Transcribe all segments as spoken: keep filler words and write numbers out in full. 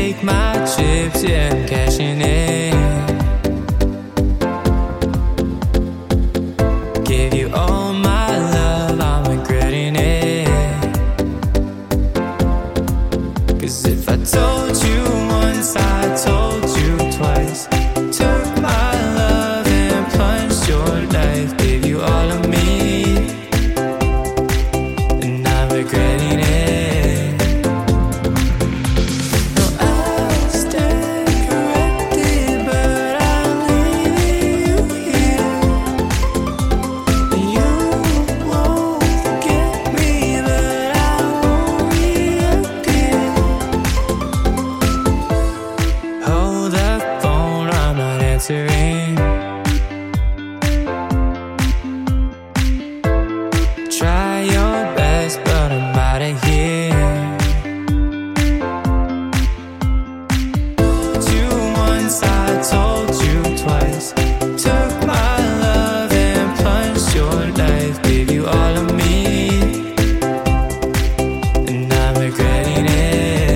take my chips, yeah, I'm cashing in. Give you all my love, I'm regretting it. Cause if I told you once, I told you twice. Took my love and plunged your life. Gave you all of me, and I'm regretting it. Try your best, but I'm out of here. You once, I told you twice. Took my love and plunged your life. Gave you all of me, and I'm regretting it.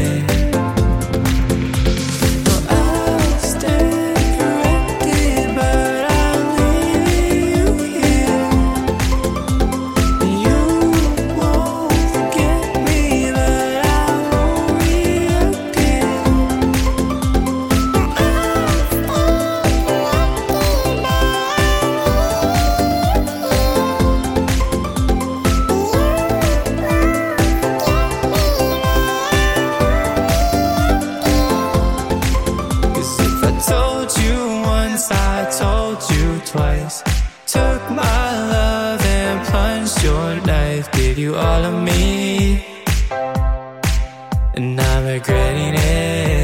I told you twice. Took my love and plunged your life. Gave you all of me, and I'm regretting it.